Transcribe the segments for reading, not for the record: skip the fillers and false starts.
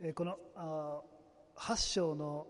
この8章の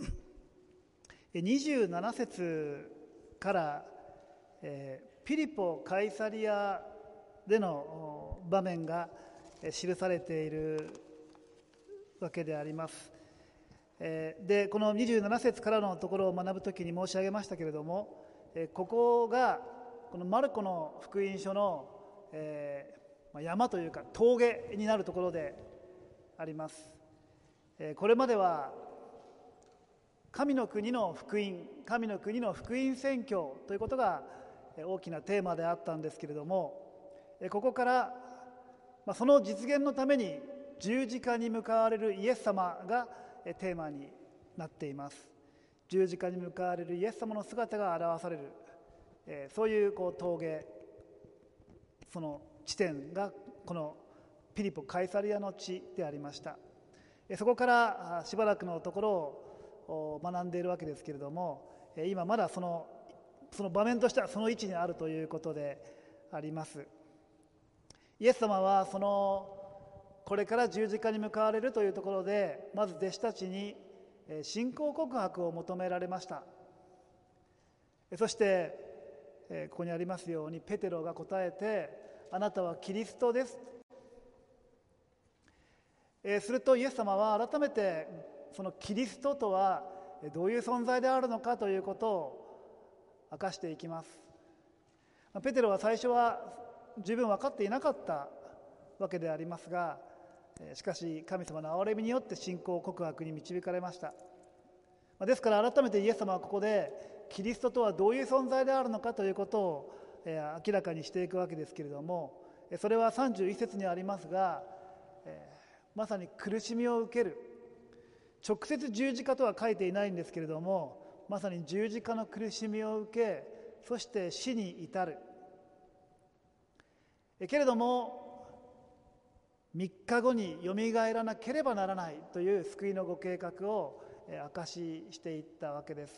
27節からピリポ・カイサリアでの場面が記されているわけであります。でこの27節からのところを学ぶときに申し上げましたけれども、ここがこのマルコの福音書の山というか峠になるところであります。これまでは神の国の福音、神の国の福音宣教ということが大きなテーマであったんですけれども、ここからその実現のために十字架に向かわれるイエス様がテーマになっています。十字架に向かわれるイエス様の姿が表される、そういう峠、その地点がこのピリポ・カイサリアの地でありました。そこからしばらくのところを学んでいるわけですけれども、今まだその場面としてはその位置にあるということであります。イエス様はこれから十字架に向かわれるというところで、まず弟子たちに信仰告白を求められました。そしてここにありますようにペテロが答えて、あなたはキリストです。するとイエス様は改めてそのキリストとはどういう存在であるのかということを明かしていきます。ペテロは最初は十分分かっていなかったわけでありますが、しかし神様の憐れみによって信仰告白に導かれました。ですから改めてイエス様はここでキリストとはどういう存在であるのかということを明らかにしていくわけですけれども、それは31節にありますが、まさに苦しみを受ける、直接十字架とは書いていないんですけれども、まさに十字架の苦しみを受け、そして死に至る。けれども3日後によみがえらなければならないという救いのご計画を証ししていったわけです。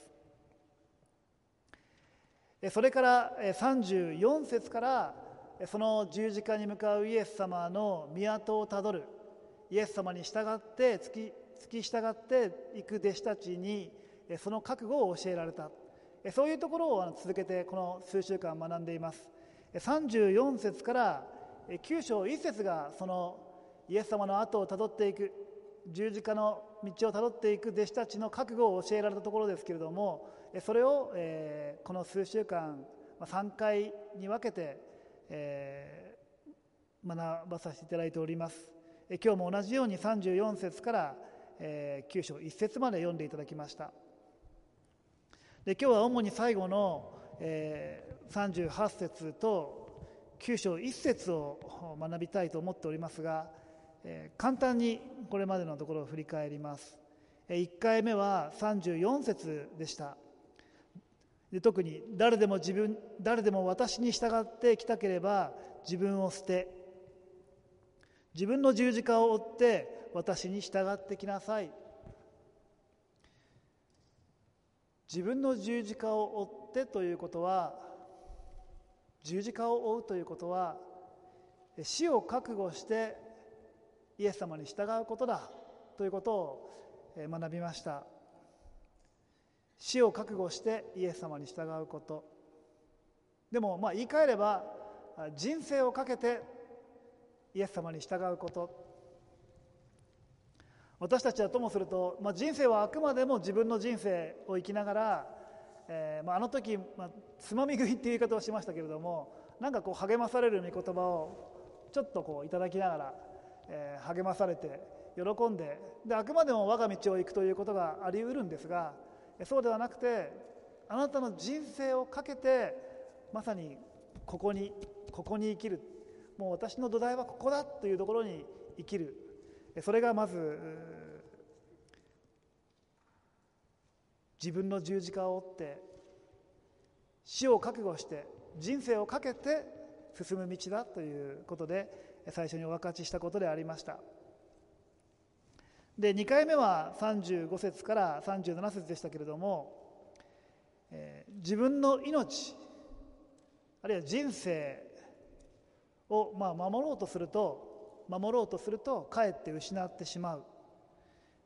それから34節からその十字架に向かうイエス様の御跡をたどる、イエス様に従って付き従っていく弟子たちにその覚悟を教えられた、そういうところを続けてこの数週間学んでいます。34節から9章1節がそのイエス様の後をたどっていく、十字架の道をたどっていく弟子たちの覚悟を教えられたところですけれども、それをこの数週間3回に分けて学ばさせていただいております。今日も同じように34節から9章1節まで読んでいただきました。で今日は主に最後の38節と9章1節を学びたいと思っておりますが、簡単にこれまでのところを振り返ります。1回目は34節でした。で特に誰でも私に従ってきたければ自分を捨て、自分の十字架を追って私に従ってきなさい。自分の十字架を追ってということは、十字架を追うということは死を覚悟してイエス様に従うことだということを学びました。死を覚悟してイエス様に従うこと。でも言い換えれば人生をかけてイエス様に従うこと。私たちはともすると、人生はあくまでも自分の人生を生きながら、あの時、つまみ食いっていう言い方をしましたけれども、なんか励まされる御言葉をちょっといただきながら、励まされて喜んで、あくまでも我が道を行くということがあり得るんですが、そうではなくてあなたの人生をかけてまさにここに生きる、もう私の土台はここだというところに生きる。それがまず自分の十字架を追って死を覚悟して人生をかけて進む道だということで最初にお分かちしたことでありました。で2回目は35節から37節でしたけれども、自分の命あるいは人生を守ろうとするとかえって失ってしまう。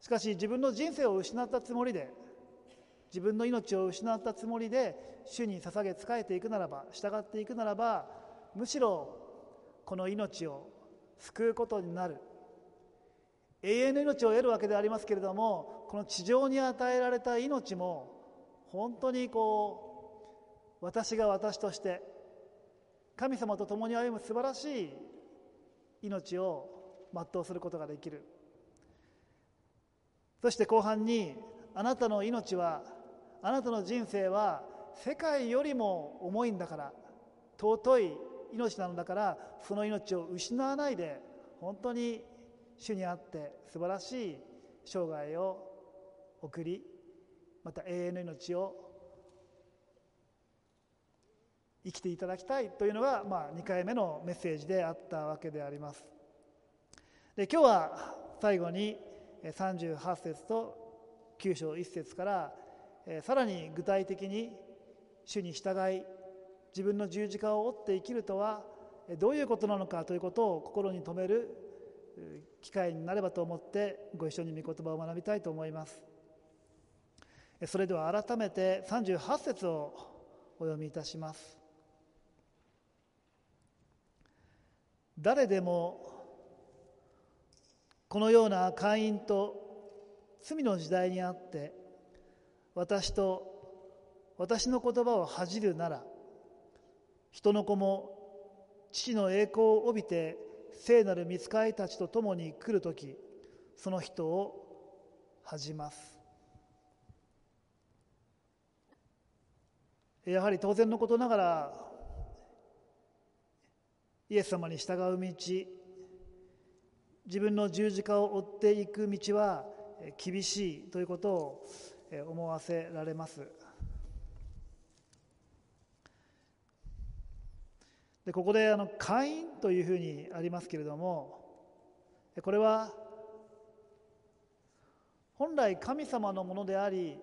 しかし自分の人生を失ったつもりで、自分の命を失ったつもりで主に捧げ仕えていくならば、従っていくならば、むしろこの命を救うことになる。永遠の命を得るわけでありますけれども、この地上に与えられた命も本当に私が私として神様と共に歩む素晴らしい命を全うすることができる。そして後半に、あなたの命は、あなたの人生は世界よりも重いんだから、尊い命なのだから、その命を失わないで本当に主にあって素晴らしい生涯を送り、また永遠の命を生きていただきたいというのが、2回目のメッセージであったわけであります。で、今日は最後に38節と9章1節からさらに具体的に主に従い自分の十字架を追って生きるとはどういうことなのかということを心に留める機会になればと思ってご一緒に御言葉を学びたいと思います。それでは改めて38節をお読みいたします。誰でもこのような姦淫と罪の時代にあって私と私の言葉を恥じるなら、人の子も父の栄光を帯びて聖なる御使いたちと共に来るとき、その人を恥じます。やはり当然のことながら、イエス様に従う道、自分の十字架を追っていく道は厳しいということを思わせられます。で、ここで姦淫というふうにありますけれども、これは本来神様のものであり、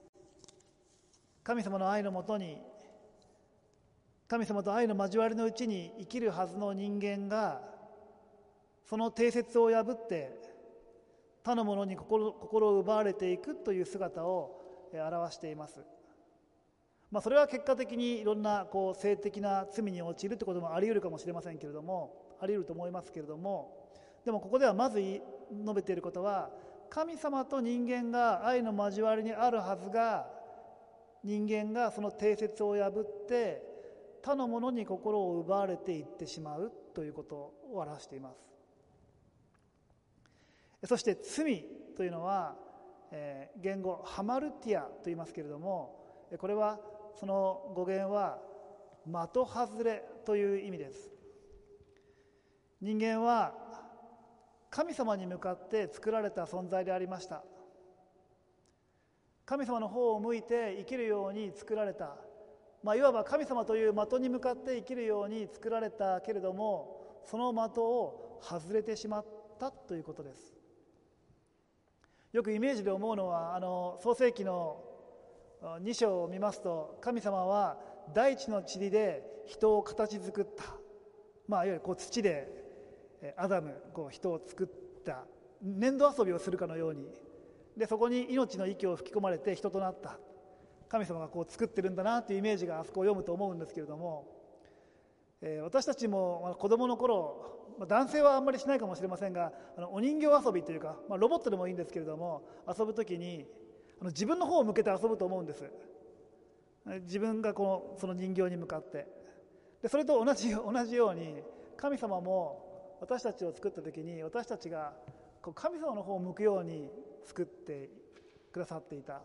神様の愛のもとに、神様と愛の交わりのうちに生きるはずの人間が、その定説を破って他の者に心を奪われていくという姿を表しています。それは結果的にいろんな性的な罪に陥るということもあり得るかもしれませんけれども、あり得ると思いますけれども、でもここではまず述べていることは、神様と人間が愛の交わりにあるはずが、人間がその定説を破って他の者に心を奪われていってしまうということを表しています。そして罪というのは、言語ハマルティアと言いますけれども、これはその語源は的外れという意味です。人間は神様に向かって作られた存在でありました。神様の方を向いて生きるように作られた、いわば神様という的に向かって生きるように作られたけれども、その的を外れてしまったということです。よくイメージで思うのは、創世記の2章を見ますと、神様は大地の塵で人を形作った、いわゆる土でアダム人を作った粘土遊びをするかのように、でそこに命の息を吹き込まれて人となった神様が作ってるんだなというイメージがあそこを読むと思うんですけれども、私たちも子供の頃、男性はあんまりしないかもしれませんが、お人形遊びというか、ロボットでもいいんですけれども、遊ぶときに自分の方を向けて遊ぶと思うんです。自分がその人形に向かって、でそれと同じように神様も私たちを作ったときに、私たちが神様の方を向くように作ってくださっていた。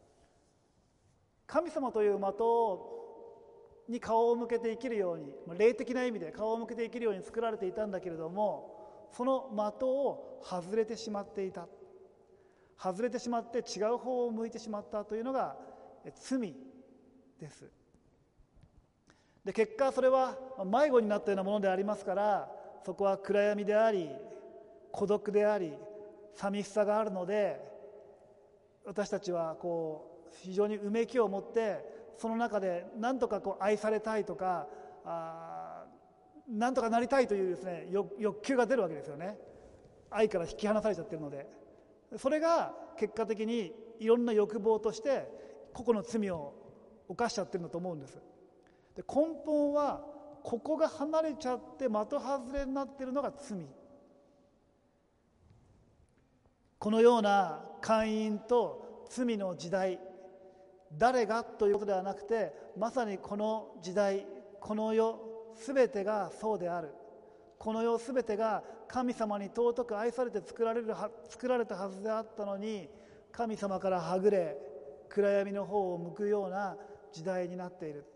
神様という的に顔を向けて生きるように、霊的な意味で顔を向けて生きるように作られていたんだけれども、その的を外れてしまっていた、外れてしまって違う方を向いてしまったというのが罪です。で結果それは迷子になったようなものでありますから、そこは暗闇であり孤独であり寂しさがあるので、私たちは非常にうめきを持ってその中で何とか愛されたいとか、何とかなりたいというですね、欲求が出るわけですよね。愛から引き離されちゃってるので。 それが結果的にいろんな欲望として個々の罪を犯しちゃってるんだと思うんです。で、根本はここが離れちゃって的外れになっているのが罪。このような姦淫と罪の時代、誰がということではなくて、まさにこの時代、この世すべてがそうである。この世すべてが神様に尊く愛されて作られたはずであったのに、神様からはぐれ暗闇の方を向くような時代になっている。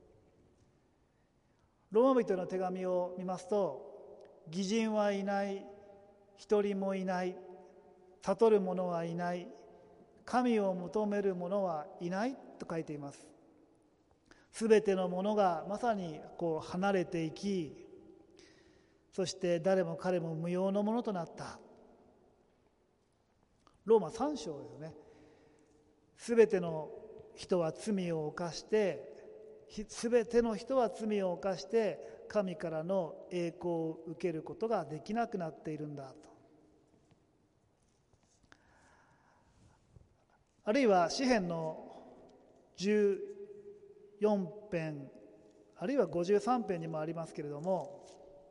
ローマ人への手紙を見ますと、義人はいない、一人もいない、悟る者はいない、神を求める者はいないと書いています。すべてのものがまさに離れていき、そして誰も彼も無用のものとなった。ローマ3章ですね。すべての人は罪を犯して、すべての人は罪を犯して神からの栄光を受けることができなくなっているんだと。あるいは詩編の14編、あるいは53編にもありますけれども、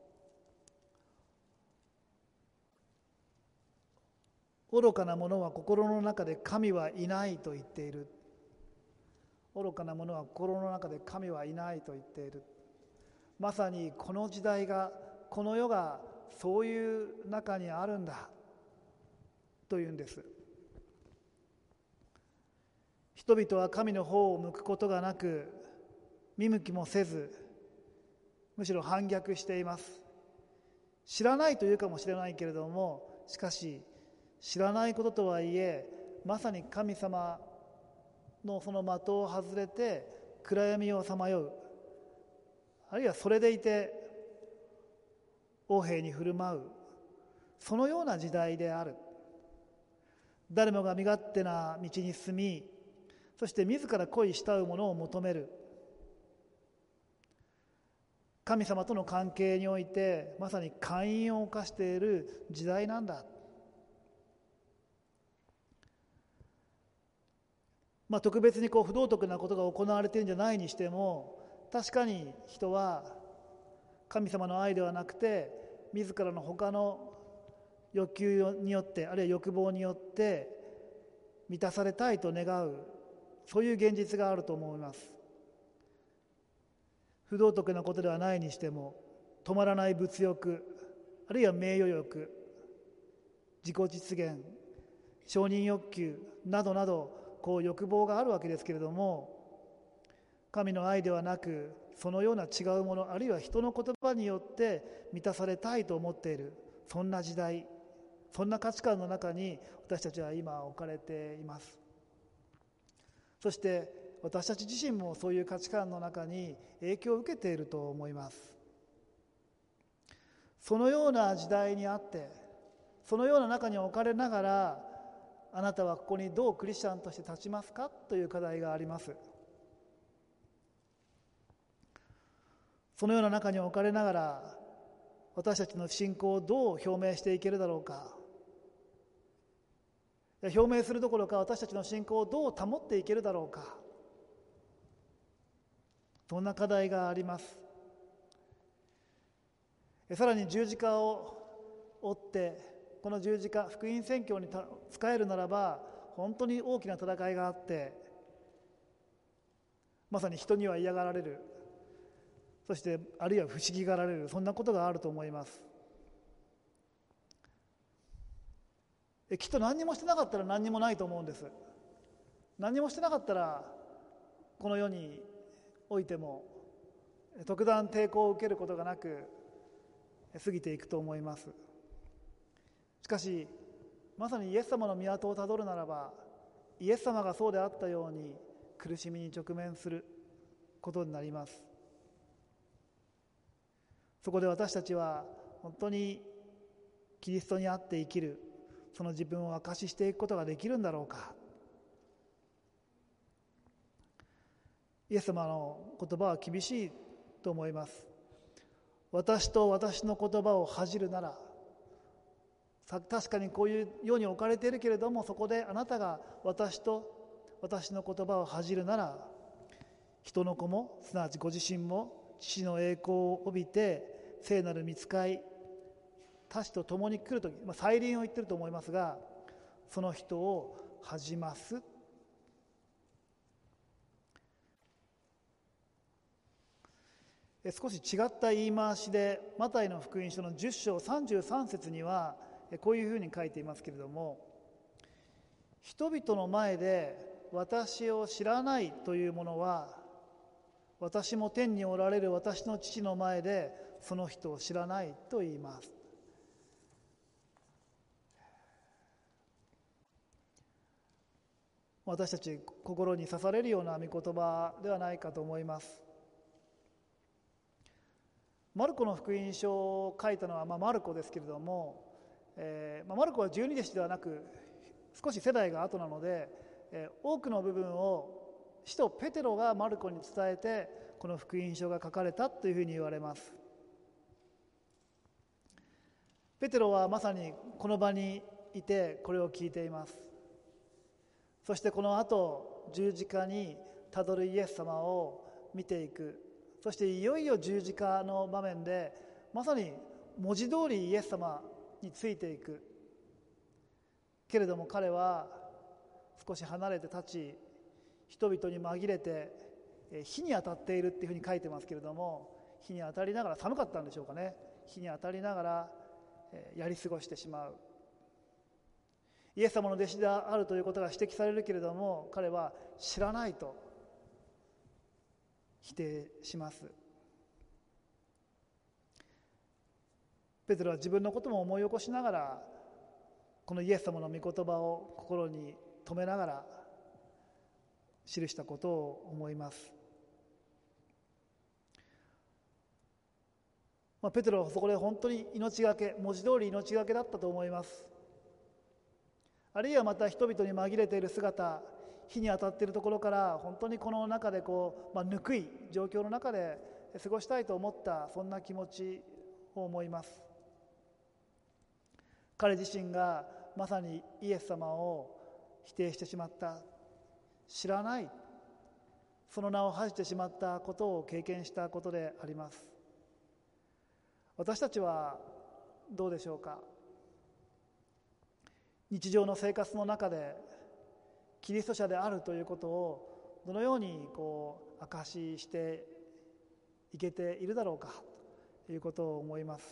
愚かな者は心の中で神はいないと言っている。愚かな者は心の中で神はいないと言っている。まさにこの時代が、この世がそういう中にあるんだというんです。人々は神の方を向くことがなく、見向きもせず、むしろ反逆しています。知らないというかもしれないけれども、しかし知らないこととはいえ、まさに神様のその的を外れて暗闇をさまよう、あるいはそれでいて横柄に振る舞う、そのような時代である。誰もが身勝手な道に進み、そして自ら恋慕うものを求める。神様との関係においてまさに姦淫を犯している時代なんだ。特別に不道徳なことが行われているんじゃないにしても、確かに人は神様の愛ではなくて自らの他の欲求によって、あるいは欲望によって満たされたいと願う、そういう現実があると思います。不道徳なことではないにしても、止まらない物欲、あるいは名誉欲、自己実現、承認欲求などなど、欲望があるわけですけれども、神の愛ではなくそのような違うもの、あるいは人の言葉によって満たされたいと思っている、そんな時代、そんな価値観の中に私たちは今置かれています。そして私たち自身もそういう価値観の中に影響を受けていると思います。そのような時代にあって、そのような中に置かれながら、あなたはここにどうクリスチャンとして立ちますかという課題があります。そのような中に置かれながら、私たちの信仰をどう表明していけるだろうか。表明するどころか、私たちの信仰をどう保っていけるだろうか。そんな課題があります。さらに十字架を追って、この十字架、福音宣教に使えるならば、本当に大きな戦いがあって、まさに人には嫌がられる、そしてあるいは不思議がられる、そんなことがあると思います。きっと何にもしてなかったら何にもないと思うんです。何にもしてなかったら、この世においても特段抵抗を受けることがなく過ぎていくと思います。しかしまさにイエス様の御業をたどるならば、イエス様がそうであったように苦しみに直面することになります。そこで私たちは本当にキリストにあって生きる、その自分を証ししていくことができるんだろうか。イエス様の言葉は厳しいと思います。私と私の言葉を恥じるなら、 確かにこういう世に置かれているけれども、そこであなたが私と私の言葉を恥じるなら、人の子もすなわちご自身も父の栄光を帯びて聖なる御使いたちと共に来るとき、再臨を言っていると思いますが、その人を恥じます。少し違った言い回しでマタイの福音書の10章33節にはこういうふうに書いていますけれども、人々の前で私を知らないという者は、私も天におられる私の父の前でその人を知らないと言います。私たち心に刺されるような御言葉ではないかと思います。マルコの福音書を書いたのはマルコですけれども、マルコは十二弟子ではなく少し世代が後なので、多くの部分を使徒ペテロがマルコに伝えてこの福音書が書かれたというふうに言われます。ペテロはまさにこの場にいてこれを聞いています。そしてこの後十字架にたどるイエス様を見ていく。そしていよいよ十字架の場面でまさに文字通りイエス様についていくけれども、彼は少し離れて立ち、人々に紛れて火に当たっているっていうふうに書いてますけれども、火に当たりながら、寒かったんでしょうかね、火に当たりながらやり過ごしてしまう。イエス様の弟子であるということが指摘されるけれども、彼は知らないと否定します。ペテロは自分のことも思い起こしながら、このイエス様の御言葉を心に留めながら記したことを思います。ペテロはそこで本当に命がけ、文字通り命がけだったと思います。あるいはまた人々に紛れている姿、火に当たっているところから本当にこの中でぬくい状況の中で過ごしたいと思った、そんな気持ちを思います。彼自身がまさにイエス様を否定してしまった、知らない、その名を恥じてしまったことを経験したことであります。私たちはどうでしょうか。日常の生活の中でキリスト者であるということをどのように証ししていけているだろうかということを思います。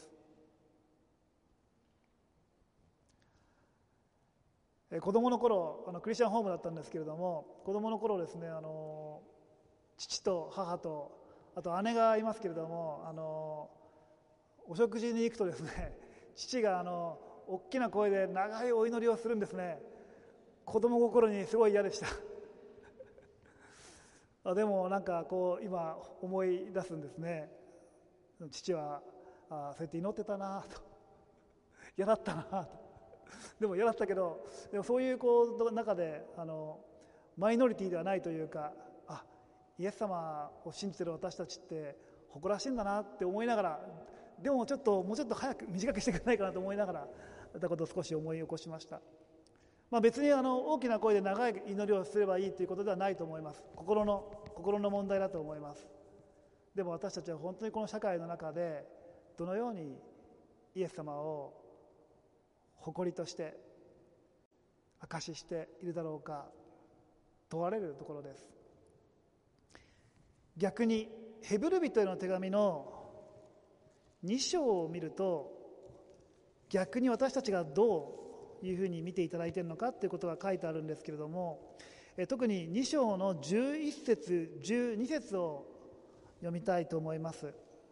子供の頃クリスチャンホームだったんですけれども、子供の頃ですね、父と母とあと姉がいますけれども、お食事に行くとですね、父が大きな声で長いお祈りをするんですね。子供心にすごい嫌でしたでも今思い出すんですね。父はそうやって祈ってたなと、嫌だったなと、でも嫌だったけど、でもそういう中でマイノリティではないというか、イエス様を信じている私たちって誇らしいんだなって思いながら、でももうちょっと早く短くしてくれないかなと思いながらたことを少し思い起こしました。別に大きな声で長い祈りをすればいいということではないと思います。心の問題だと思います。でも私たちは本当にこの社会の中でどのようにイエス様を誇りとして証ししているだろうか問われるところです。逆にヘブル人への手紙の2章を見ると、逆に私たちがどういうふうに見ていただいているのかということが書いてあるんですけれども、特に2章の11節12節を読みたいと思います。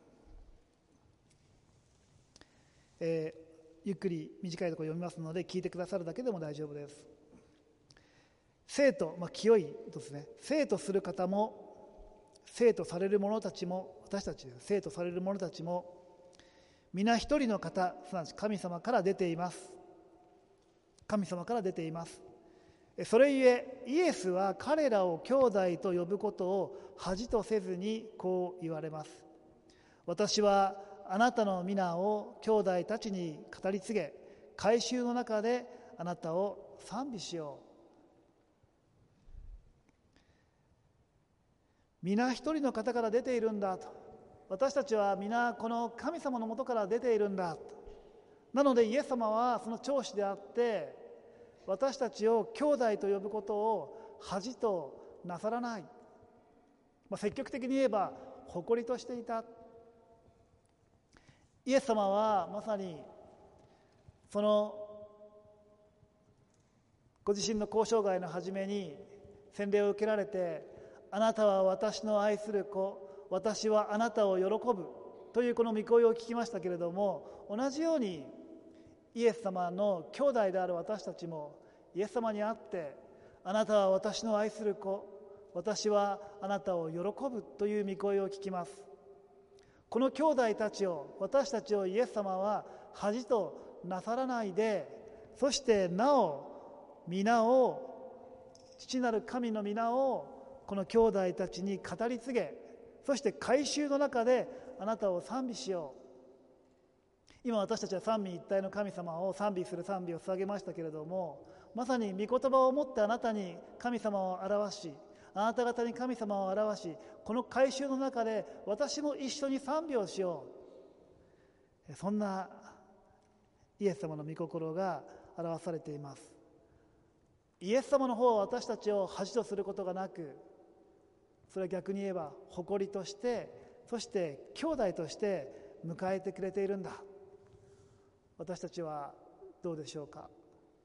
ゆっくり短いところ読みますので聞いてくださるだけでも大丈夫です。生徒、清いですね。生徒する方も生徒される者たちも、私たち生徒される者たちも皆一人の方、すなわち神様から出ています。神様から出ています。それゆえイエスは彼らを兄弟と呼ぶことを恥とせずにこう言われます。私はあなたの皆を兄弟たちに語り継げ、 改宗の中であなたを賛美しよう。皆一人の方から出ているんだと。私たちは皆この神様のもとから出ているんだと。なのでイエス様はその長子であって、私たちを兄弟と呼ぶことを恥となさらない、積極的に言えば誇りとしていた。イエス様はまさにそのご自身の交渉外の初めに洗礼を受けられて、あなたは私の愛する子、私はあなたを喜ぶというこの御声を聞きましたけれども、同じようにイエス様の兄弟である私たちもイエス様に会って、あなたは私の愛する子、私はあなたを喜ぶという御声を聞きます。この兄弟たちを、私たちをイエス様は恥となさらないで、そしてなお皆を、父なる神の皆をこの兄弟たちに語り継げ、そして改宗の中であなたを賛美しよう。今私たちは三位一体の神様を賛美する賛美を捧げましたけれども、まさに御言葉をもってあなたに神様を表し、あなた方に神様を表し、この改宗の中で私も一緒に賛美をしよう。そんなイエス様の御心が表されています。イエス様の方は私たちを恥とすることがなく、それは逆に言えば誇りとして、そして兄弟として迎えてくれているんだ。私たちはどうでしょうか。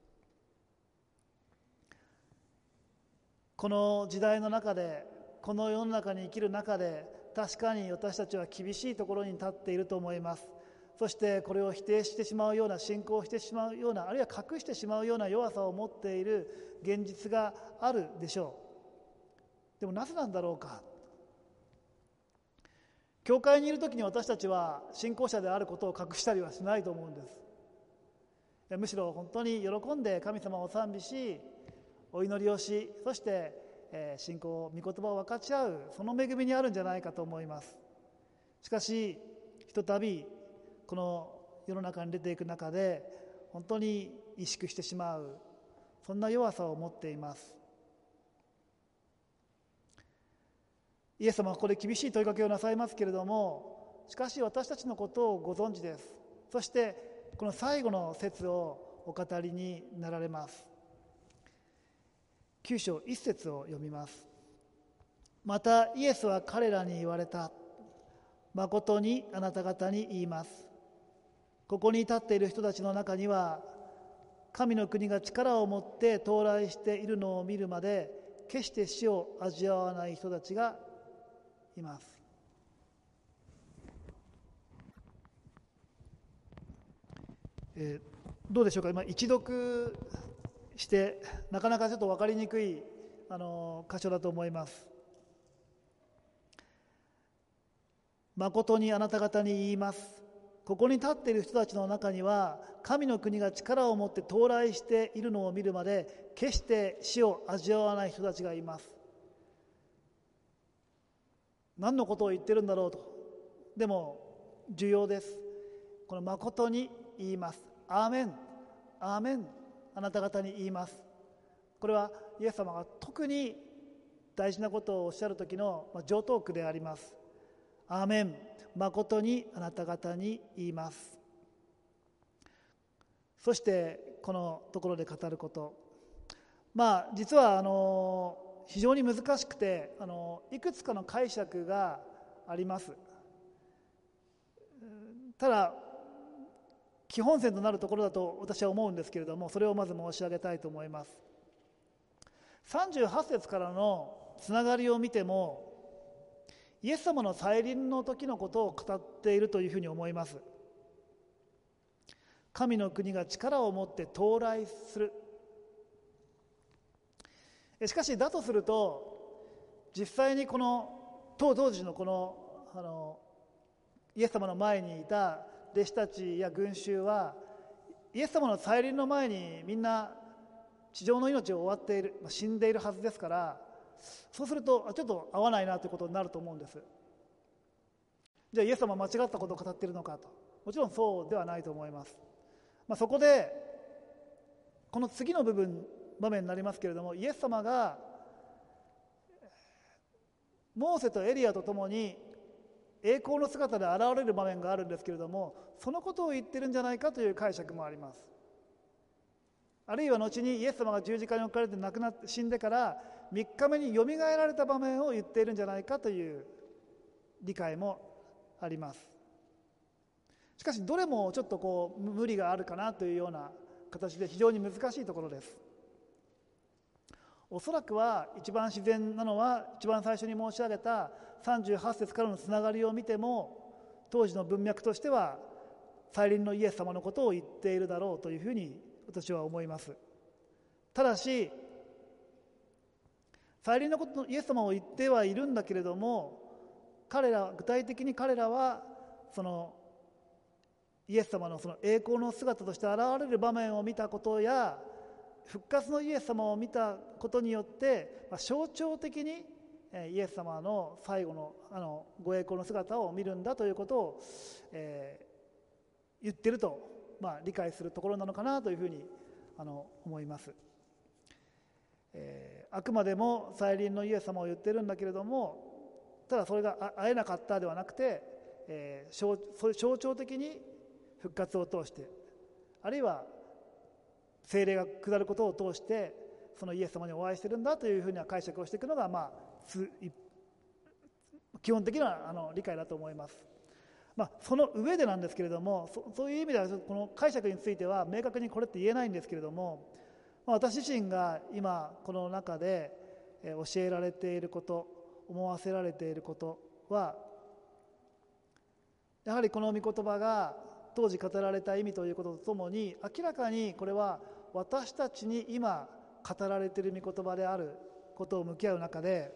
この時代の中で、この世の中に生きる中で、確かに私たちは厳しいところに立っていると思います。そしてこれを否定してしまうような、信仰をしてしまうような、あるいは隠してしまうような弱さを持っている現実があるでしょう。でもなぜなんだろうか。教会にいるときに私たちは信仰者であることを隠したりはしないと思うんです。むしろ本当に喜んで神様を賛美し、お祈りをし、そして信仰、御言葉を分かち合う、その恵みにあるんじゃないかと思います。しかしひとたびこの世の中に出ていく中で、本当に萎縮してしまう、そんな弱さを持っています。イエス様はここで厳しい問いかけをなさいますけれども、しかし私たちのことをご存知です。そしてこの最後の節をお語りになられます。9章1節を読みます。またイエスは彼らに言われた。誠にあなた方に言います。ここに立っている人たちの中には、神の国が力を持って到来しているのを見るまで決して死を味わわない人たちがいます。どうでしょうか。今一読してなかなかちょっと分かりにくい箇所だと思います。誠にあなた方に言います。ここに立っている人たちの中には、神の国が力を持って到来しているのを見るまで決して死を味わわない人たちがいます。何のことを言ってるんだろうと。でも重要です。この誠に言います。アーメン、アーメン、あなた方に言います。これはイエス様が特に大事なことをおっしゃる時の常套句であります。アーメン、誠にあなた方に言います。そしてこのところで語ること、実は非常に難しくて、いくつかの解釈があります。ただ基本線となるところだと私は思うんですけれども、それをまず申し上げたいと思います。38節からのつながりを見ても、イエス様の再臨の時のことを語っているというふうに思います。神の国が力を持って到来する。しかしだとすると、実際にこの当時のこのイエス様の前にいた弟子たちや群衆は、イエス様の再臨の前にみんな地上の命を終わっている、死んでいるはずですから、そうするとちょっと合わないなということになると思うんです。じゃあイエス様は間違ったことを語っているのかと。もちろんそうではないと思います。 そこでこの次の場面になりますけれども、イエス様がモーセとエリアとともに栄光の姿で現れる場面があるんですけれども、そのことを言ってるんじゃないかという解釈もあります。あるいは後にイエス様が十字架に置かれて亡くなって死んでから3日目によみがえられた場面を言っているんじゃないかという理解もあります。しかしどれもちょっと無理があるかなというような形で非常に難しいところです。おそらくは一番自然なのは一番最初に申し上げた38節からのつながりを見ても、当時の文脈としては再臨のイエス様のことを言っているだろうというふうに私は思います。ただし再臨のことのイエス様を言ってはいるんだけれども、具体的に彼らはそのイエス様のその栄光の姿として現れる場面を見たことや復活のイエス様を見たことによって象徴的にイエス様の最後のご栄光の姿を見るんだということを、言っていると、理解するところなのかなというふうに思います。あくまでも再臨のイエス様を言っているんだけれども、ただそれが会えなかったではなくて、象徴的に復活を通して、あるいは聖霊が下ることを通してそのイエス様にお会いしているんだというふうな解釈をしていくのが、基本的な理解だと思います。その上でなんですけれども、そういう意味ではこの解釈については明確にこれって言えないんですけれども、私自身が今この中で教えられていること、思わせられていることは、やはりこの御言葉が当時語られた意味ということとともに、明らかにこれは私たちに今語られている御言葉であることを向き合う中で、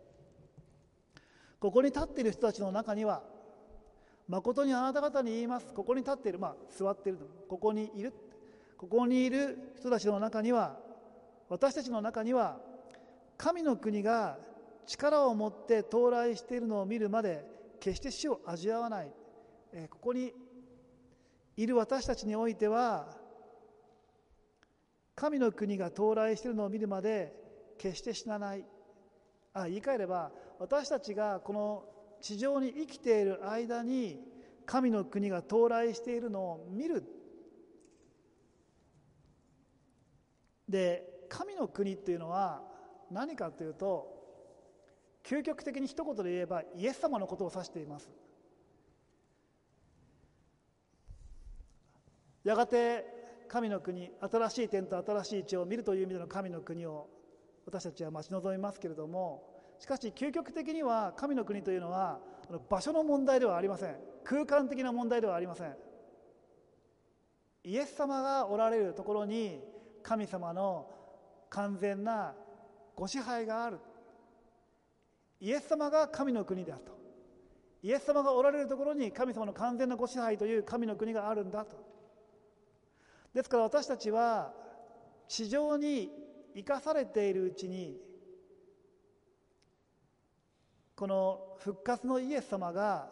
ここに立っている人たちの中には、誠にあなた方に言います、ここに立っている、座っている、ここにいる人たちの中には、私たちの中には神の国が力を持って到来しているのを見るまで決して死を味わわない、ここにいる私たちにおいては、神の国が到来しているのを見るまで決して死なない。言い換えれば、私たちがこの地上に生きている間に神の国が到来しているのを見る。で、神の国っていうのは何かというと、究極的に一言で言えばイエス様のことを指しています。やがて神の国、新しい天と新しい地を見るという意味での神の国を私たちは待ち望みますけれども、しかし究極的には神の国というのは場所の問題ではありません。空間的な問題ではありません。イエス様がおられるところに神様の完全なご支配がある。イエス様が神の国であると。イエス様がおられるところに神様の完全なご支配という神の国があるんだと。ですから私たちは地上に生かされているうちに、この復活のイエス様が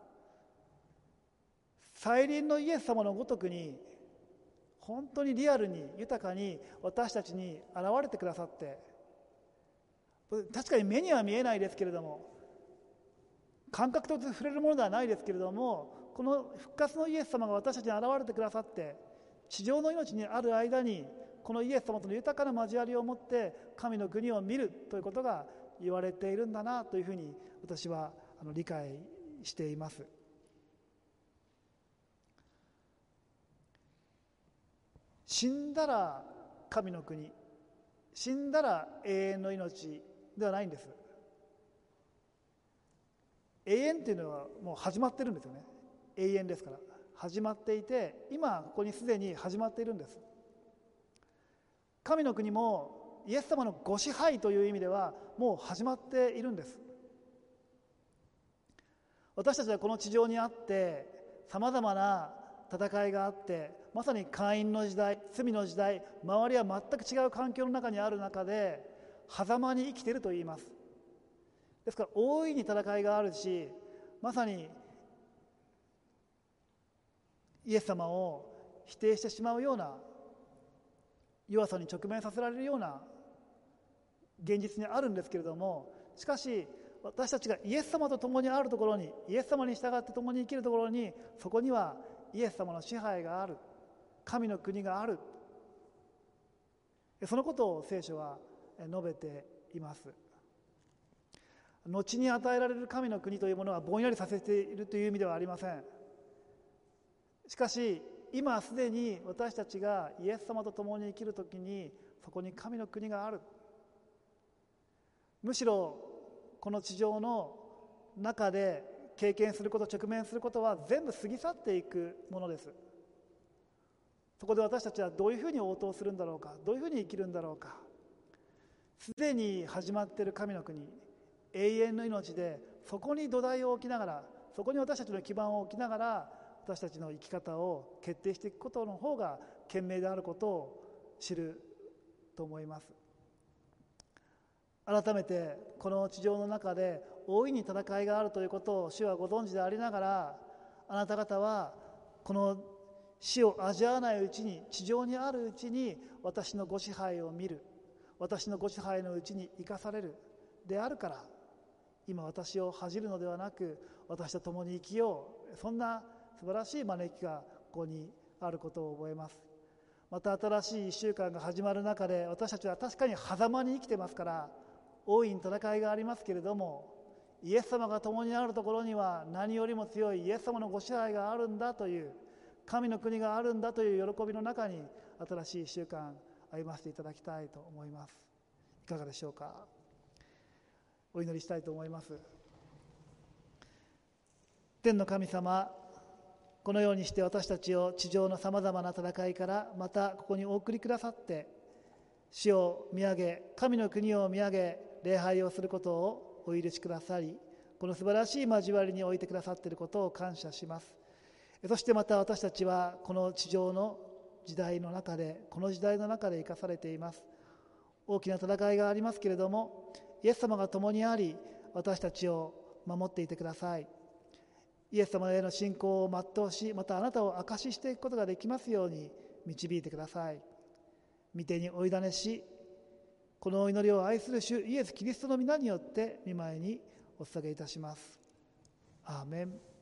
再臨のイエス様のごとくに本当にリアルに豊かに私たちに現れてくださって、確かに目には見えないですけれども、感覚と触れるものではないですけれども、この復活のイエス様が私たちに現れてくださって、地上の命にある間にこのイエス様との豊かな交わりを持って神の国を見るということが言われているんだなというふうに私は理解しています。死んだら神の国、死んだら永遠の命ではないんです。永遠っていうのはもう始まってるんですよね。永遠ですから始まっていて、今ここにすでに始まっているんです。神の国もイエス様のご支配という意味ではもう始まっているんです。私たちはこの地上にあってさまざまな戦いがあって、まさに姦淫の時代、罪の時代、周りは全く違う環境の中にある中で狭間に生きていると言います。ですから大いに戦いがあるし、まさにイエス様を否定してしまうような、弱さに直面させられるような現実にあるんですけれども、しかし私たちがイエス様と共にあるところに、イエス様に従って共に生きるところに、そこにはイエス様の支配がある、神の国がある、そのことを聖書は述べています。後に与えられる神の国というものはぼんやりさせているという意味ではありません。しかし今すでに私たちがイエス様と共に生きるときに、そこに神の国がある。むしろこの地上の中で経験すること、直面することは全部過ぎ去っていくものです。そこで私たちはどういうふうに応答するんだろうか、どういうふうに生きるんだろうか。すでに始まっている神の国、永遠の命で、そこに土台を置きながら、そこに私たちの基盤を置きながら、私たちの生き方を決定していくことの方が賢明であることを知ると思います。改めてこの地上の中で大いに戦いがあるということを主はご存知でありながら、あなた方はこの死を味わわないうちに、地上にあるうちに私のご支配を見る、私のご支配のうちに生かされるであるから、今私を恥じるのではなく、私と共に生きよう、そんな素晴らしい招きがここにあることを覚えます。また新しい1週間が始まる中で、私たちは確かに狭間に生きてますから、大いに戦いがありますけれども、イエス様が共にあるところには何よりも強いイエス様のご支配があるんだという、神の国があるんだという喜びの中に、新しい1週間歩ませていただきたいと思います。いかがでしょうか。お祈りしたいと思います。天の神様、このようにして私たちを地上のさまざまな戦いからまたここにお送りくださって、死を見上げ、神の国を見上げ、礼拝をすることをお許しくださり、この素晴らしい交わりに置いてくださっていることを感謝します。そしてまた私たちはこの地上の時代の中で、この時代の中で生かされています。大きな戦いがありますけれども、イエス様が共にあり、私たちを守っていてください。イエス様への信仰を全うし、またあなたを証ししていくことができますように導いてください。御手にお委ねし、このお祈りを愛する主イエス・キリストの皆によって御前にお捧げいたします。アーメン。